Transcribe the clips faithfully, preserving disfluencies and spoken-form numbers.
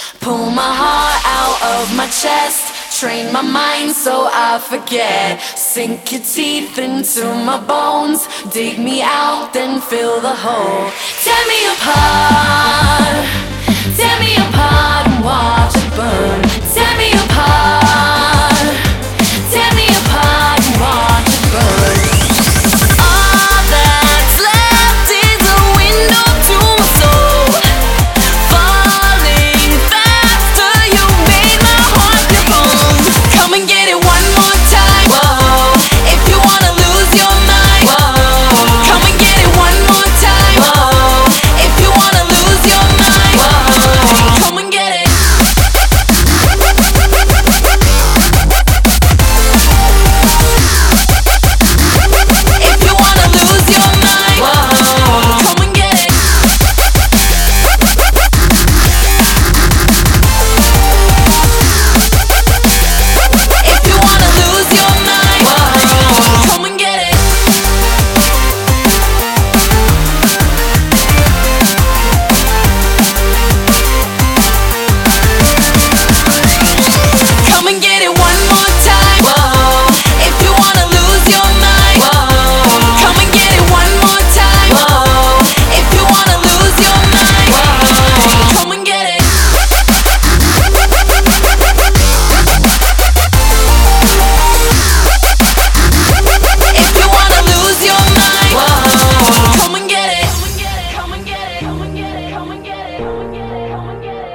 Pull my heart out of my chest, train my mind so I forget. Sink your teeth into my bones, dig me out, then fill the hole. Tear me apart, tear me apart and watch it burn. Tear me apart, tear me apart and watch it burn. All that's left is a window to my soul. Falling faster, you made my heart your home. Come and get it one more time. Whoa. If you wanna lose your mind. Whoa. Come and get it one more time. Whoa. If you wanna lose your mind. Whoa. Come and get it. If you wanna lose your mind. Whoa. Come and get it. If you wanna lose your mind. Whoa. Come and get it. Come and get it one more time. Whoa. If you wanna lose your mind. Whoa. Come and get it one more time. Whoa. If you wanna lose your mind. Whoa. Come and get it. If you wanna lose your mind. Whoa. Come and get it. Come and get it. Come and get it. Come and get it. Come and get it. Come and get it.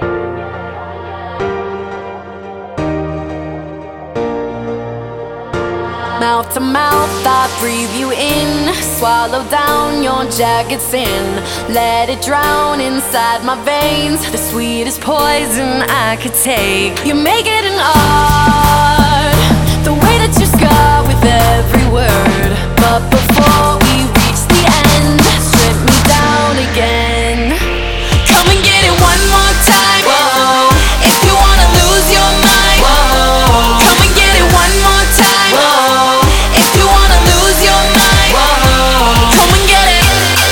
Mouth to mouth, I breathe you in. Swallow down your jagged sin. Let it drown inside my veins. The sweetest poison I could take. You make it an art, the way that you scar with every word. But before we reach the end, strip me down again. Come and get it one more time. Whoa. If you wanna lose your mind. Whoa. Come and get it one more time. Whoa. If you wanna lose your mind. Whoa. Come and get it.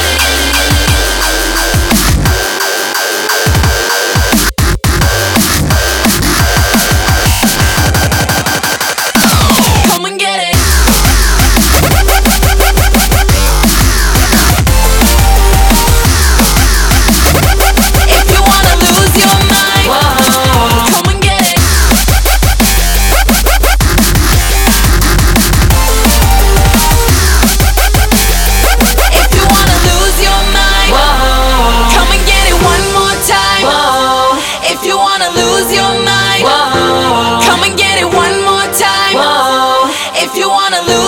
Come and get it. If you wanna lose your mind. Whoa. Come and get it. If you wanna lose your mind. Whoa. Come and get it one more time. Whoa. If you wanna lose your mind. Whoa. Come and get it one more time. Whoa. If you wanna lose